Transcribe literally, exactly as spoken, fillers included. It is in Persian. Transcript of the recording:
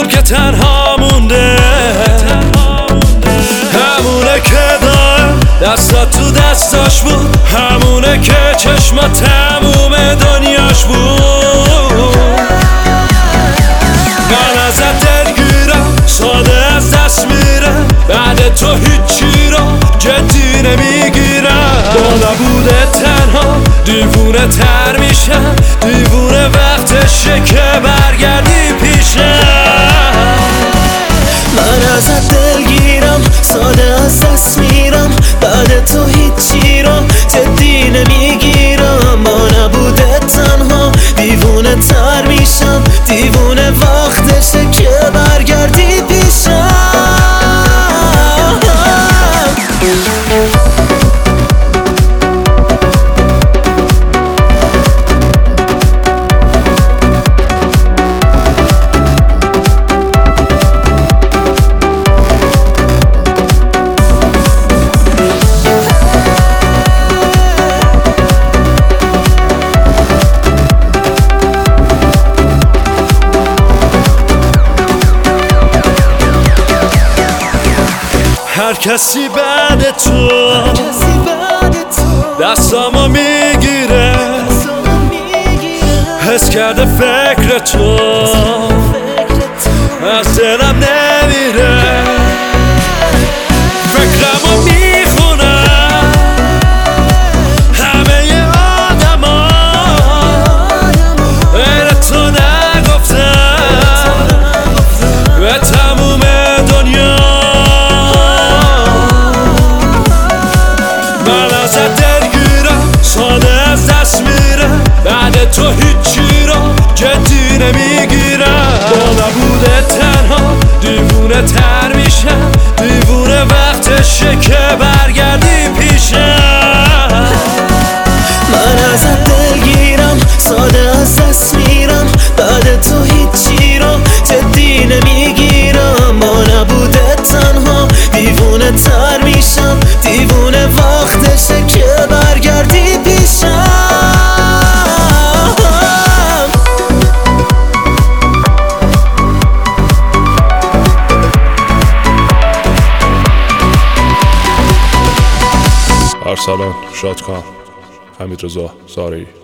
اونم که تنها مونده، همونه که داره دستات تو دستاش بود، همونه که چشما تموم دنیاش بود. من ازت دلگیرم، ساده از دست میرم، بعد تو هیچی رو جدی نمیگیرم. با نبود تنها دیوونه تر میشم، دیوونه وقتشه که برگردی پیشم. من ازت دلگیرم، ساده از دست میرم، بعد تو هیچی رو جدی نمیگیرم. با نبود تنها دیوونه تر میشم، دیوونه وقتشه که برگردی پیشم. هر کسی بعد تو دستامو میگیره، حس کرده فکر تو از دلم نمیره. فکرمو میخونم همه آدم ها، غیر تو نگفتم به تموم دنیا. ساده از دست میرم، بعد تو هیچی رو جدی نمیگیرم. با نبود تنها دیوونه تر میشم، دیوونه وقتشه که برگردی پیشم. من ازت دلگیرم، ساده از دست میرم، بعد تو هیچی رو جدی نمیگیرم. با نبود تنها دیوونه تر میشم، دیوونه وقتشه که برگردی پیشم. ارسلان، شادکام، حمیدرضا زارعی.